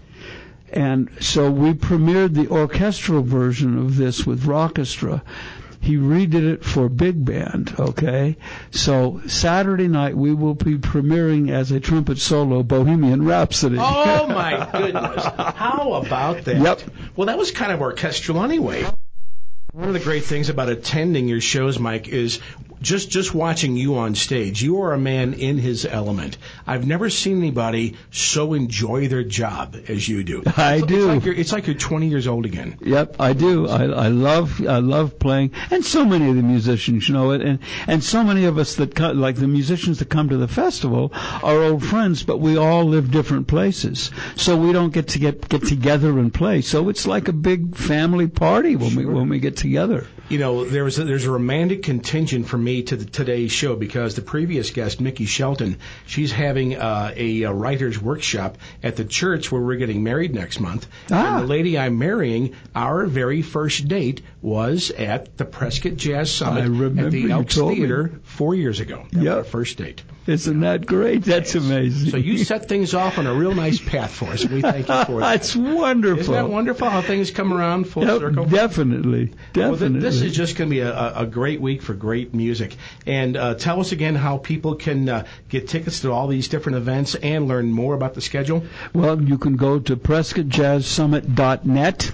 And so we premiered the orchestral version of this with Rockestra. He redid it for big band, okay? So Saturday night we will be premiering as a trumpet solo Bohemian Rhapsody. Oh, my goodness. How about that? Yep. Well, that was kind of orchestral anyway. One of the great things about attending your shows, Mike, is just just watching you on stage. You are a man in his element. I've never seen anybody so enjoy their job as you do. I it's, do. It's like, you're, it's like you're twenty years old again. Yep, I do. I, I love I love playing, and so many of the musicians know it, and and so many of us that co- like the musicians that come to the festival are old friends, but we all live different places, so we don't get to get get together and play. So it's like a big family party when Sure. we when we get together. You know, there was a, there's a romantic contingent for me to the, today's show because the previous guest, Mickey Shelton, she's having uh, a, a writer's workshop at the church where we're getting married next month. Ah. And the lady I'm marrying, our very first date was at the Prescott Jazz Summit I remember at the you Elks told me. Theater four years ago. That was Yep. our first date. Isn't that great? That's amazing. So you set things off on a real nice path for us, and we thank you for that. That's wonderful. Isn't that wonderful how things come around full Yep, circle? Definitely, Well, definitely. th- this is just going to be a, a a great week for great music. And uh, tell us again how people can uh, get tickets to all these different events and learn more about the schedule. Well, you can go to prescott jazz summit dot net,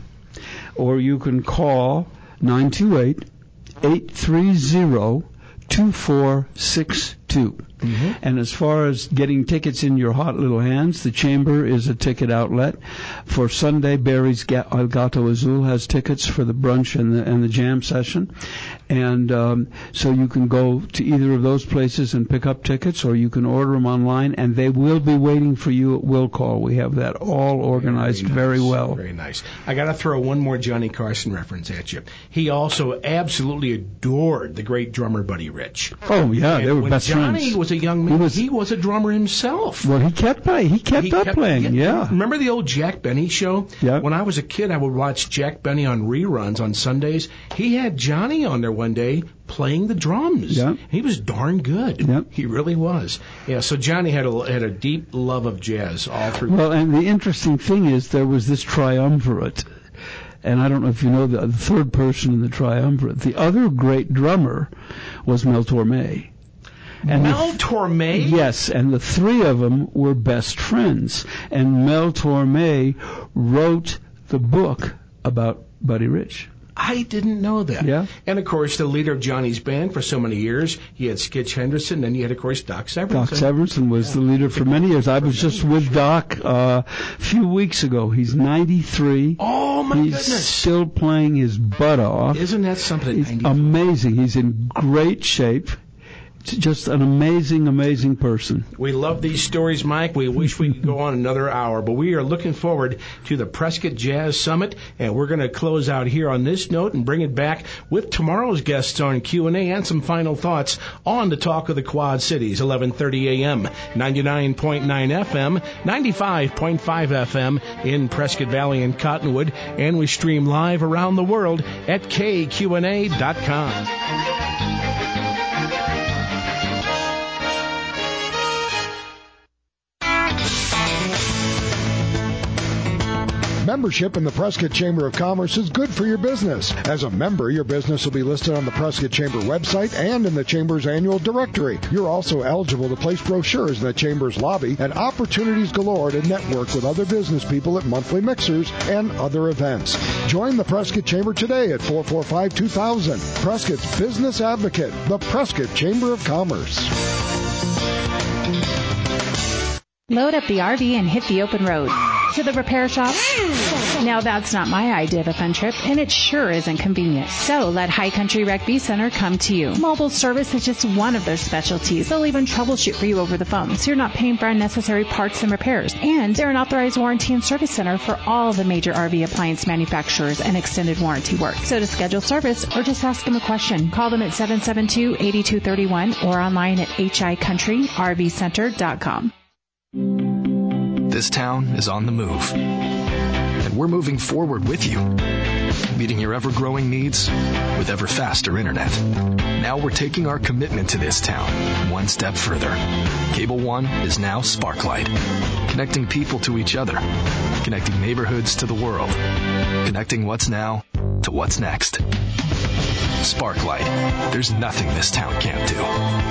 or you can call nine two eight, eight three zero, two four six two. Mm-hmm. And as far as getting tickets in your hot little hands, the Chamber is a ticket outlet. For Sunday, Barry's Ga- El Gato Azul has tickets for the brunch and the, and the jam session. And um, so you can go to either of those places and pick up tickets, or you can order them online, and they will be waiting for you at Will Call. We have that all organized very, very, nice, well. Very nice. I got to throw one more Johnny Carson reference at you. He also absolutely adored the great drummer Buddy Rich. Oh, yeah, and they were when best Johnny friends. was a young man, He was- he was a drummer himself. Well, he kept playing. He kept He up kept- playing, yeah. Remember the old Jack Benny show? Yeah. When I was a kid, I would watch Jack Benny on reruns on Sundays. He had Johnny on there one day playing the drums. Yeah. He was darn good. Yeah. He really was. Yeah, so Johnny had a, had a deep love of jazz all through. Well, and the interesting thing is there was this triumvirate. And I don't know if you know the, the third person in the triumvirate. The other great drummer was Mel Torme. And Mel the, Torme? Yes, and the three of them were best friends. And Mel Torme wrote the book about Buddy Rich. I didn't know that. Yeah. And, of course, the leader of Johnny's band for so many years, he had Skitch Henderson, then you had, of course, Doc Severinsen. Doc Severinsen was the leader for many years. I was just with Doc uh, a few weeks ago. He's ninety-three. Oh, my He's goodness. still playing his butt off. Isn't that something? He's amazing. He's in great shape. Just an amazing, amazing person. We love these stories, Mike. We wish we could go on another hour, but we are looking forward to the Prescott Jazz Summit, and we're going to close out here on this note and bring it back with tomorrow's guests on Q and A and some final thoughts on the Talk of the Quad Cities, eleven thirty a.m., ninety-nine point nine F M, ninety-five point five F M in Prescott Valley and Cottonwood, and we stream live around the world at K Q N A dot com. Membership in the Prescott Chamber of Commerce is good for your business. As a member, your business will be listed on the Prescott Chamber website and in the Chamber's annual directory. You're also eligible to place brochures in the Chamber's lobby and opportunities galore to network with other business people at monthly mixers and other events. Join the Prescott Chamber today at four four five, two thousand. Prescott's Business Advocate, the Prescott Chamber of Commerce. Load up the R V and hit the open road. to the repair shop? Now that's not my idea of a fun trip, and it sure isn't convenient. So let High Country Rec V Center come to you. Mobile service is just one of their specialties. They'll even troubleshoot for you over the phone, so you're not paying for unnecessary parts and repairs. And they're an authorized warranty and service center for all the major R V appliance manufacturers and extended warranty work. So to schedule service or just ask them a question, call them at seven seven two, eight two three one or online at h i country r v center dot com. This town is on the move, and we're moving forward with you, meeting your ever-growing needs with ever faster internet. Now we're taking our commitment to this town one step further. Cable One is now Sparklight, connecting people to each other, connecting neighborhoods to the world, connecting what's now to what's next. Sparklight. There's nothing this town can't do.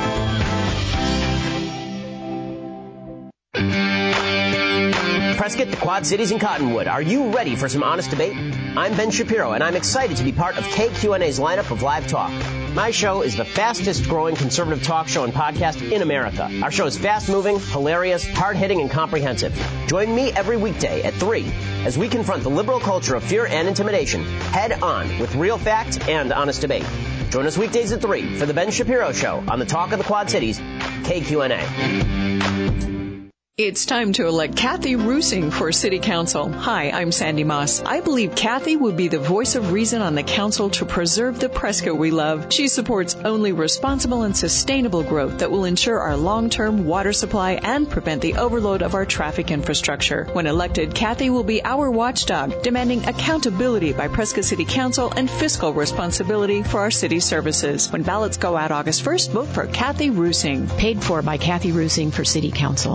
Prescott, the Quad Cities, and Cottonwood. Are you ready for some honest debate? I'm Ben Shapiro, and I'm excited to be part of K Q N A's lineup of live talk. My show is the fastest-growing conservative talk show and podcast in America. Our show is fast-moving, hilarious, hard-hitting, and comprehensive. Join me every weekday at three as we confront the liberal culture of fear and intimidation head-on with real facts and honest debate. Join us weekdays at three for The Ben Shapiro Show on the Talk of the Quad Cities, K Q N A. It's time to elect Kathy Rusing for City Council. Hi, I'm Sandy Moss. I believe Kathy would be the voice of reason on the council to preserve the Prescott we love. She supports only responsible and sustainable growth that will ensure our long-term water supply and prevent the overload of our traffic infrastructure. When elected, Kathy will be our watchdog, demanding accountability by Prescott City Council and fiscal responsibility for our city services. When ballots go out August first, vote for Kathy Rusing. Paid for by Kathy Rusing for City Council.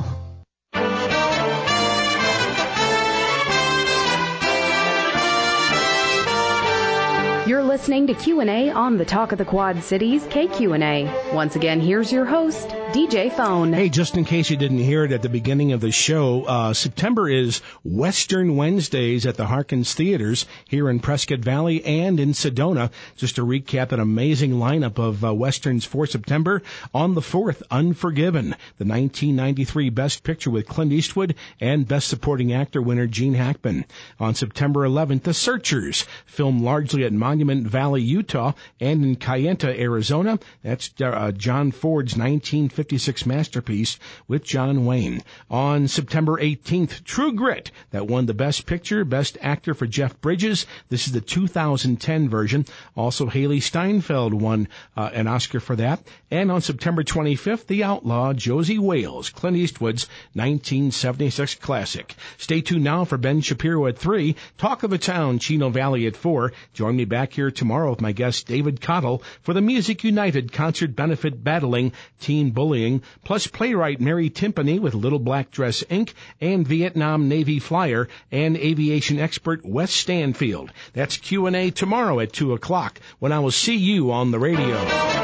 You're listening to Q and A on the Talk of the Quad Cities, K Q N A. Once again, here's your host, D J Phone. Hey, just in case you didn't hear it at the beginning of the show, uh, September is Western Wednesdays at the Harkins Theaters here in Prescott Valley and in Sedona. Just to recap an amazing lineup of uh, Westerns for September. On the fourth, Unforgiven, the nineteen ninety-three Best Picture with Clint Eastwood and Best Supporting Actor winner Gene Hackman. On September eleventh, The Searchers, filmed largely at Monument Valley, Utah, and in Kayenta, Arizona. That's uh, John Ford's nineteen fifty-six masterpiece with John Wayne. On September eighteenth, True Grit, that won the Best Picture, Best Actor for Jeff Bridges. This is the two thousand ten version. Also, Haley Steinfeld won uh, an Oscar for that. And on September twenty-fifth, The Outlaw, Josie Wales, Clint Eastwood's nineteen seventy-six classic. Stay tuned now for Ben Shapiro at three, Talk of the Town, Chino Valley at four. Join me back here tomorrow with my guest David Cottle for the Music United Concert Benefit Battling Teen Bullying, plus playwright Mary Timpany with Little Black Dress Incorporated and Vietnam Navy flyer and aviation expert Wes Stanfield. That's Q and A tomorrow at two o'clock when I will see you on the radio.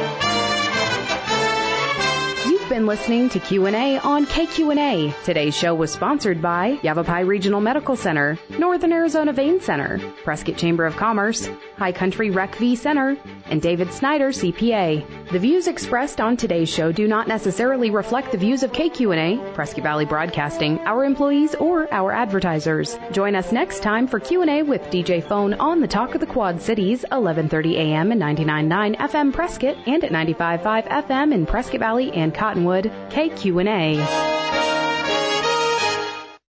You've been listening to Q and A on K Q and A. Today's show was sponsored by Yavapai Regional Medical Center, Northern Arizona Vein Center, Prescott Chamber of Commerce, High Country Rec V Center, and David Snyder, C P A. The views expressed on today's show do not necessarily reflect the views of K Q and A, Prescott Valley Broadcasting, our employees, or our advertisers. Join us next time for Q and A with D J Phone on the Talk of the Quad Cities, eleven thirty a.m. and ninety-nine point nine F M Prescott, and at ninety-five point five F M in Prescott Valley and Cottonwood, K Q and A.